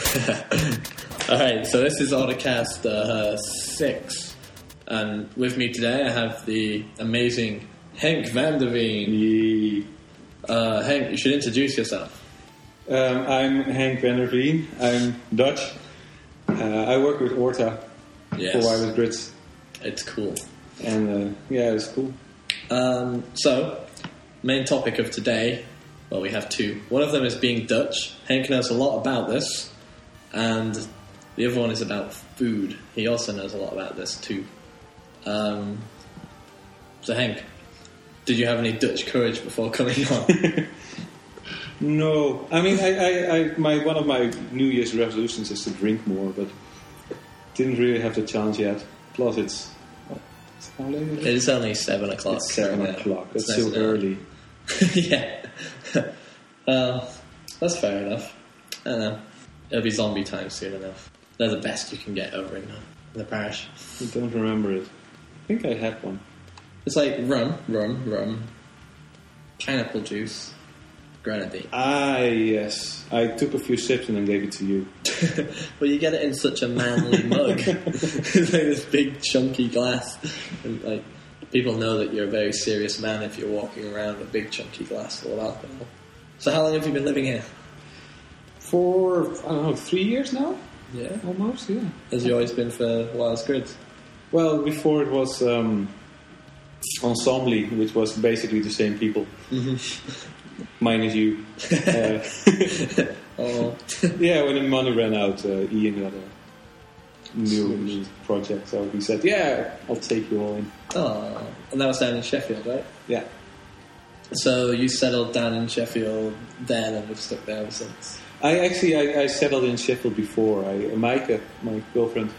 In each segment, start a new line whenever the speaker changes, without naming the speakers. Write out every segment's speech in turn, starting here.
Alright, so this is Autocast 6, and with me today I have the amazing Henk van der Veen. Henk, you should introduce yourself.
I'm Henk van der Veen. I'm Dutch. I work with Orta for Wireless Grids.
It's cool.
And it's cool.
So, main topic of today, well, we have two. One of them is being Dutch. Henk knows a lot about this. And the other one is about food. He also knows a lot about this too. So Henk, did you have any Dutch courage before coming on?
No. I mean, one of my New Year's resolutions is to drink more, but didn't really have the chance yet. Plus it's how late is it?
It's only 7 o'clock.
It's 7 o'clock. That's
nice
so early.
Yeah. That's fair enough. I don't know. It'll be zombie time soon enough. They're the best you can get over in the parish.
I don't remember it. I think I had one.
It's like rum, pineapple juice, grenadine.
Ah, yes. I took a few sips and then gave it to you.
Well, you get it in such a manly mug. It's like this big chunky glass. And like people know that you're a very serious man if you're walking around with a big chunky glass full of alcohol. So how long have you been living here?
For, 3 years now?
Yeah.
Almost, yeah.
Has you always been for Wireless Grids?
Well, before it was Ensemble, which was basically the same people. Mm-hmm. Minus you.
Oh.
Yeah, when the money ran out, Ian got a new project, so he said, yeah, I'll take you all in.
Oh, and that was down in Sheffield, right?
Yeah.
So you settled down in Sheffield then and have stuck there ever since?
I settled in Sheffield before. Maaike, my girlfriend,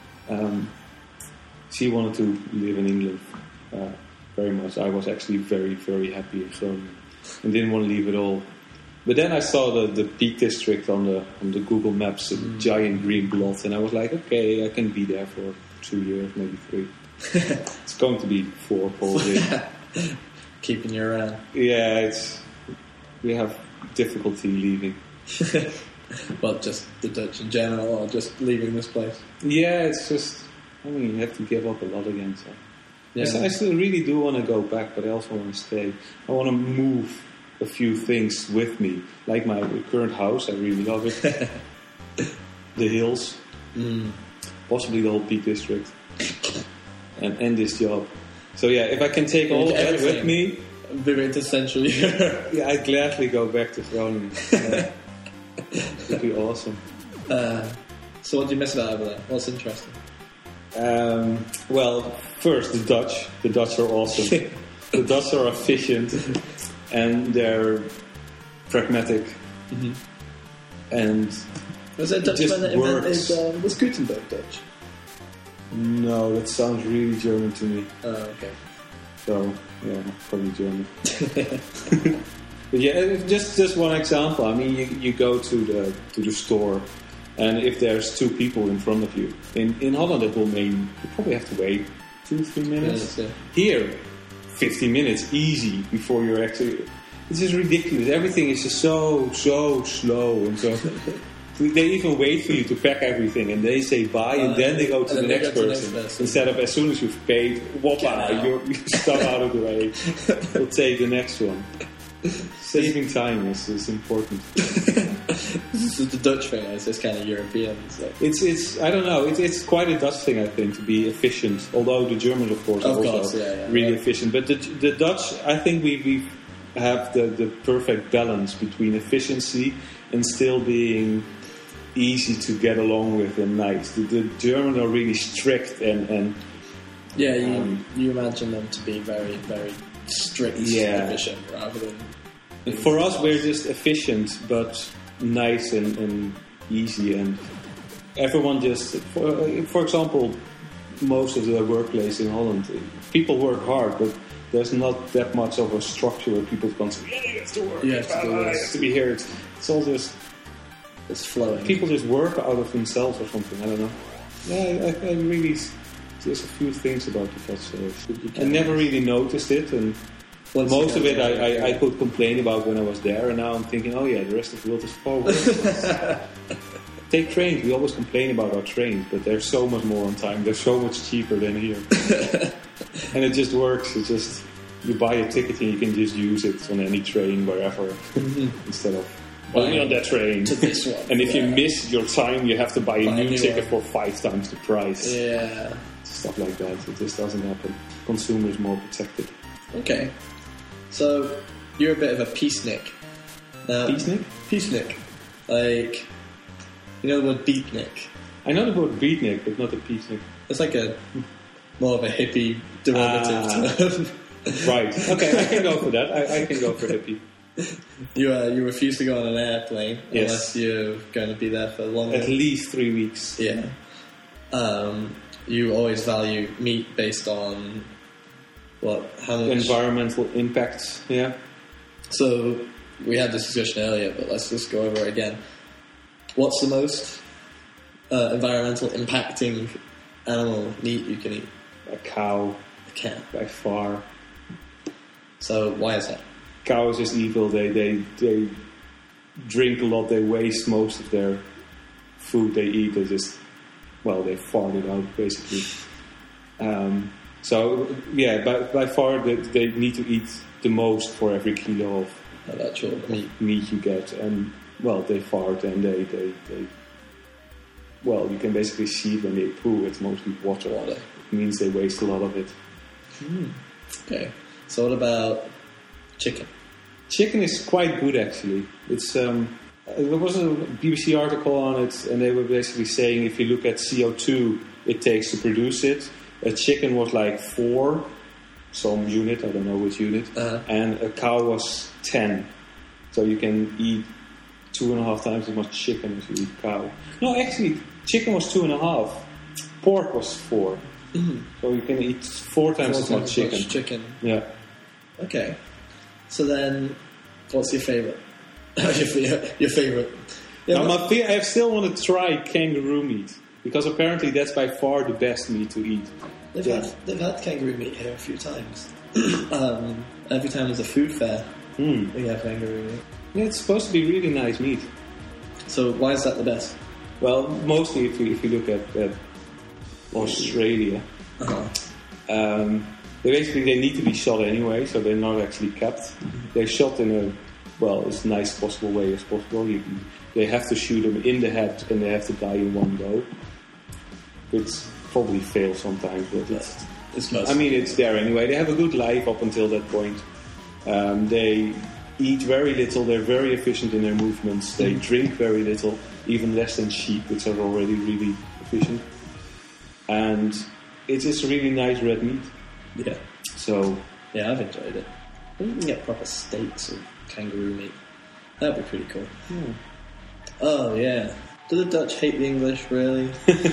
she wanted to live in England very much. I was actually very, very happy at home and didn't want to leave at all. But then I saw the Peak District on the Google Maps, a giant green blot, and I was like, okay, I can be there for 2 years, maybe 3. It's going to be 4 probably.
Keeping you around.
Yeah, we have difficulty leaving.
Well, just the Dutch in general, or just leaving this place?
Yeah, it's just, you have to give up a lot again. So.
Yeah.
I still really do want to go back, but I also want to stay. I want to move a few things with me, like my current house. I really love it. The hills, possibly the whole Peak District, and this job. So yeah, if I can take all of that with me,
visit to Central Europe.
Yeah, I'd gladly go back to Groningen. It'd be awesome.
So what do you miss about over there? What's interesting?
Well, first, the Dutch. The Dutch are awesome. The Dutch are efficient, and they're pragmatic. Mm-hmm. And
was that Dutchman that invented was Gutenberg Dutch?
No, that sounds really German to me.
Oh, okay.
So, yeah, probably German. But yeah, just one example. I mean, you go to the store, and if there's 2 people in front of you, in Holland it will mean you probably have to wait 2-3 minutes.
Yeah.
Here, 50 minutes easy before you're actually. It's just ridiculous. Everything is just so slow and so. They even wait for you to pack everything, and they say bye, and then they go to the next person. Instead of as soon as you've paid, you stop out of the way. We'll take the next one. Saving time is important.
This is the Dutch thing. It's just kind of European. So.
It's I don't know. It's quite a Dutch thing, I think, to be efficient. Although the Germans, of course, are also really efficient. But the Dutch, I think we have the perfect balance between efficiency and still being easy to get along with and nice. The Germans are really strict and
yeah, you imagine them to be very, very strict and efficient rather than.
For us, we're just efficient but nice and easy, and everyone just. For example, most of the workplace in Holland, people work hard, but there's not that much of a structure where people can say, "Yeah, you have to work.
You have to do this.
You have to be here." It's all just.
It's flowing.
People just work out of themselves or something. I don't know. Yeah, I really. There's a few things about the Dutch. I never really noticed it, and most of it I could complain about when I was there, and now I'm thinking, oh yeah, the rest of the world is far worse. take trains. We always complain about our trains, but they're so much more on time. They're so much cheaper than here. And it just works. It just, you buy a ticket and you can just use it on any train, wherever, instead of only on that train.
To this one.
And if you miss your time, you have to buy a new ticket for 5 times the price.
Yeah.
Stuff like that. It just doesn't happen. Consumers more protected.
Okay. So, you're a bit of a peacenik.
Peacenik?
Peacenik. Like, you know the word beatnik?
I know the word beatnik, but not a peacenik.
It's like more of a hippie derivative term.
Right. Okay, I can go for that. I can go for hippie.
You refuse to go on an airplane unless
Yes.
you're going to be there for longer.
At least 3 weeks.
Yeah. You always value meat based on how much
Environmental impacts, yeah.
So we had this discussion earlier, but let's just go over it again. What's the most environmental impacting animal meat you can eat?
A cow,
A cat.
by far.
So why is that?
Cows is evil. They drink a lot. They waste most of their food they eat. They fart it out basically. By far they need to eat the most for every kilo of
Actual meat.
you get, and they fart and they you can basically see it when they poo. It's mostly water. It means they waste a lot of it.
Okay. So what about chicken?
Chicken is quite good, actually. It's there was a BBC article on it, and they were basically saying if you look at CO2 it takes to produce it, a chicken was like 4, some unit, I don't know which unit, and a cow was 10. So you can eat 2.5 times as much chicken as you eat cow. No, actually, chicken was 2.5. Pork was 4. So you can eat 4 times as much chicken. Yeah.
Okay. So then, what's your favourite? your favourite? Yeah,
I still want to try kangaroo meat, because apparently that's by far the best meat to eat.
They've had kangaroo meat here a few times. Every time there's a food fair, we have kangaroo meat.
Yeah, it's supposed to be really nice meat.
So why is that the best?
Well, mostly if you look at Australia, they need to be shot anyway, so they're not actually kept. They're shot in as nice possible way as possible. They have to shoot them in the head and they have to die in one go. It's probably fails sometimes, but it's there anyway. They have a good life up until that point. They eat very little. They're very efficient in their movements. They drink very little, even less than sheep, which are already really efficient. And it's just really nice red meat.
Yeah.
So
yeah, I've enjoyed it. I think we can get proper steaks of kangaroo meat. That'd be pretty cool.
Yeah.
Oh yeah. Do the Dutch hate the English, really?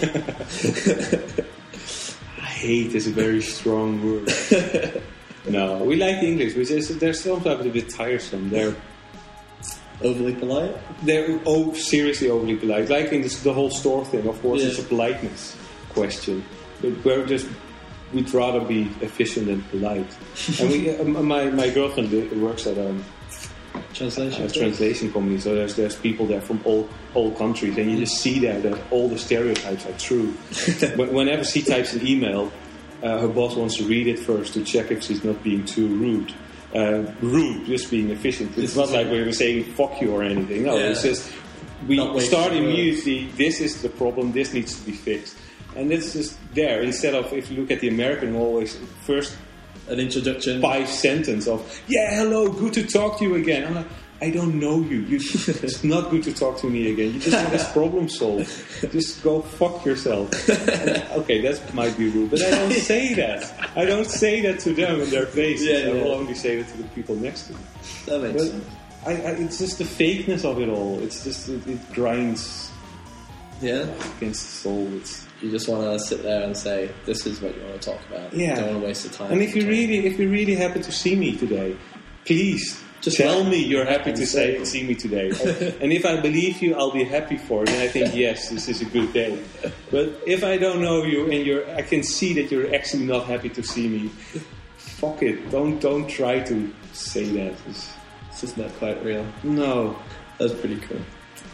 Hate is a very strong word. No, we like the English, which is they're sometimes a bit tiresome. They're
overly polite?
They're seriously overly polite. Like in the whole store thing, of course, it's a politeness question. But we'd rather be efficient than polite. And my girlfriend works at a translation company, so there's people there from all countries, and you just see there that all the stereotypes are true. Whenever she types an email, her boss wants to read it first to check if she's not being too rude. Just being efficient. It's not like we were saying fuck you or anything. No, it's just we start immediately. This is the problem. This needs to be fixed. And it's just there. Instead of, if you look at the American, always first
an introduction,
5 sentences of hello, good to talk to you again. I'm like, I don't know you. It's not good to talk to me again. You just want this problem solved. Just go fuck yourself. Okay, that might be rude, but I don't say that. I don't say that to them in their face. I will only say that to the people next to me.
That makes sense.
It's just the fakeness of it all. It's just it grinds. Against the soul.
You just want to sit there and say, "This is what you want to talk about."
Yeah.
You don't want to waste the time.
And if you're really happy to see me today, please just tell me you're happy to see me today. And if I believe you, I'll be happy for it. And I think yes, this is a good day. But if I don't know you and I can see that you're actually not happy to see me, fuck it. Don't try to say that.
It's just not quite real.
No,
that's pretty cool.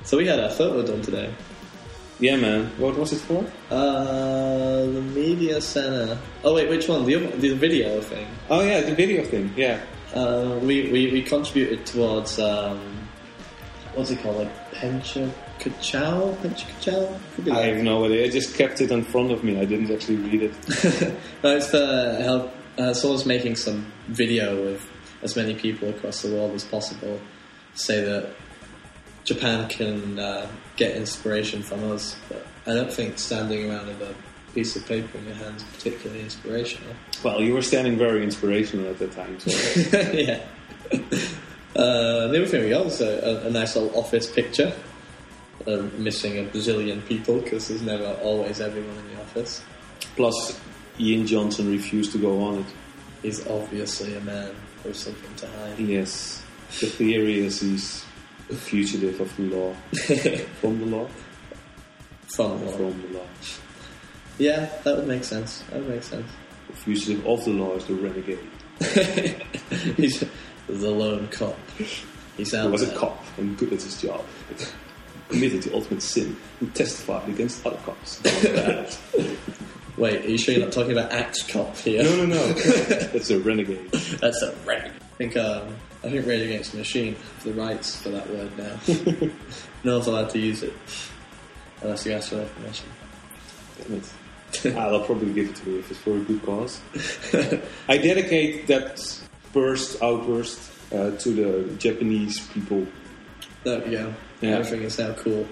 So we had our photo done today.
Yeah, man. What was it for?
The media center. Oh wait, which one? The video thing.
Oh yeah, the video thing. Yeah.
We contributed towards what's it called? Like Pencha Kachow?
I have no idea. I just kept it in front of me. I didn't actually read it.
No, it's for help. Someone's making some video with as many people across the world as possible. Say that Japan can get inspiration from us, but I don't think standing around with a piece of paper in your hand is particularly inspirational.
Well, you were standing very inspirational at that time, so...
Yeah. The other thing we got was a nice little office picture. Missing a bazillion people, because there's never always everyone in the office.
Plus, Ian Johnson refused to go on it.
He's obviously a man with something to hide.
Yes. The theory is he's a fugitive of the law. From the law?
From the law. Yeah, that would make sense. The
fugitive of the law is the renegade.
He's the lone cop. He
was a cop and good at his job. Committed the ultimate sin and testified against other cops.
Wait, are you sure you're not talking about Axe Cop here?
No. That's a renegade.
That's a renegade. I think Rage Against the Machine have the rights for that word now. No one's allowed to use it unless you ask for their permission.
Damn it. They'll probably give it to me if it's for a good cause. I dedicate that outburst to the Japanese people.
There we go.
Yeah.
Everything is now cool.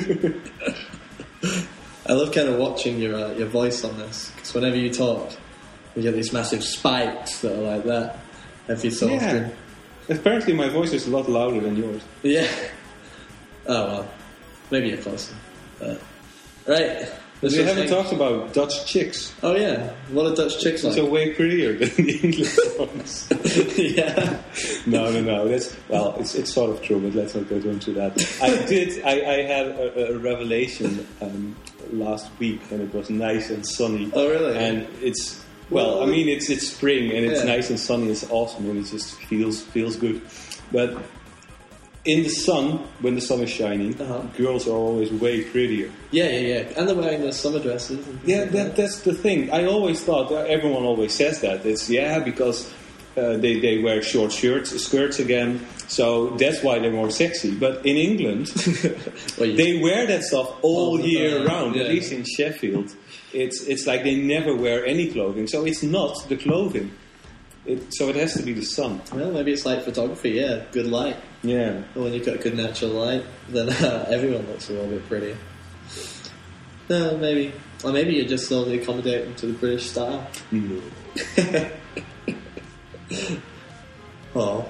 I love kind of watching your voice on this, because whenever you talk, you get these massive spikes that are like that every so often.
Apparently my voice is a lot louder than yours.
Yeah. Oh well, maybe you're closer. Right.
We haven't talked about Dutch chicks.
Oh yeah, what are Dutch chicks like?
They're way prettier than the English ones.
Yeah.
No. It's sort of true, but let's not go into that. I had a revelation last week, and it was nice and sunny.
Oh really?
And it's it's spring, and it's nice and sunny. It's awesome, and it just feels good. But in the sun, when the sun is shining, girls are always way prettier.
Yeah. And they're wearing their summer dresses. And
that's the thing. I always thought, everyone always says that. It's, because they wear short skirts again, so that's why they're more sexy. But in England, they wear that stuff all year round, at least in Sheffield. It's like they never wear any clothing, so it's not the clothing. So it has to be the sun.
Well, maybe it's like photography, good light.
Yeah.
And when you've got good natural light, then everyone looks a little bit prettier. No, maybe. Or maybe you're just slowly accommodating to the British style.
No.
Oh.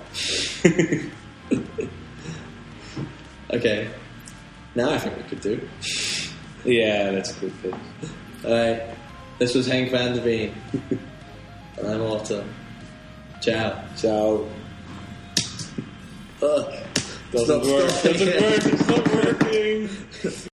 Okay. Now I think we could do.
Yeah, that's a good fit.
Alright. This was Henk van der Veen. And I'm Autumn. Ciao.
Doesn't work. It's not working.